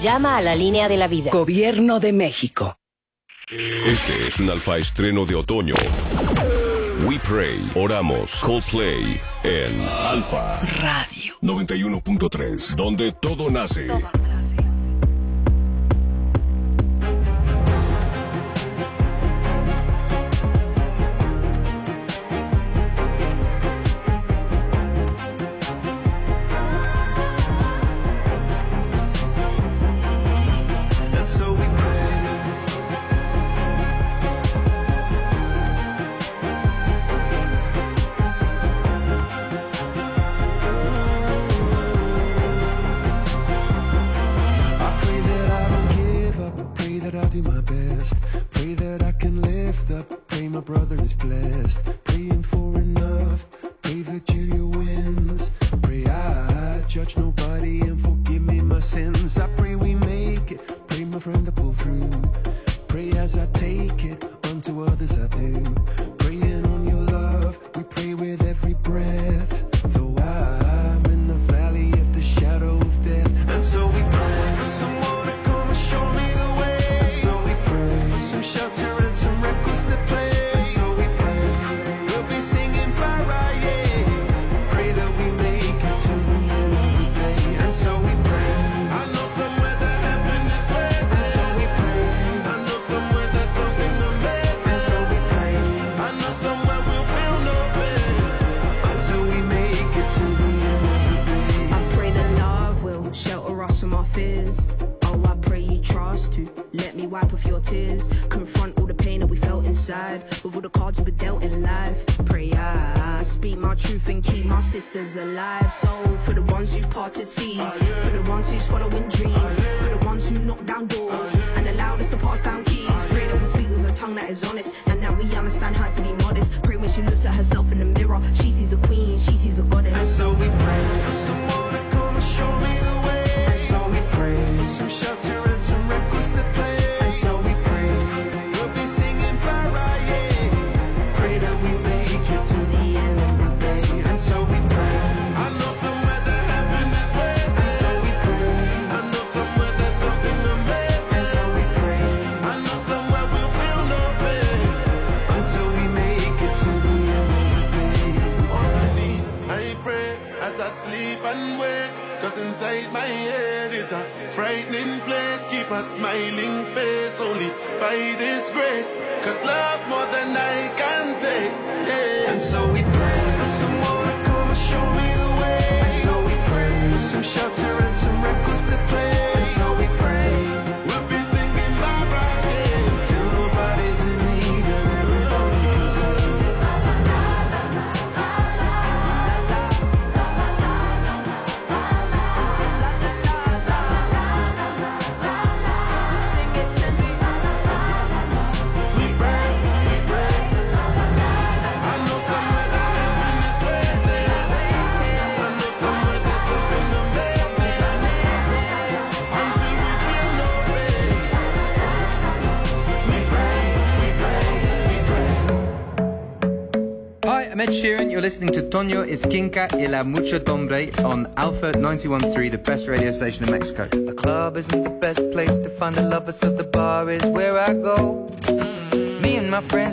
Llama a la línea de la vida. Gobierno de México. Este es un alfa estreno de otoño. We Pray, oramos, Coldplay en Alfa Radio 91.3, donde todo nace. Ed Sheeran, you're listening to Toño Esquinca y La Mucho Tombre on Alpha 91.3, the best radio station in Mexico. The club isn't the best place to find a lover, so the bar is where I go. Me and my friends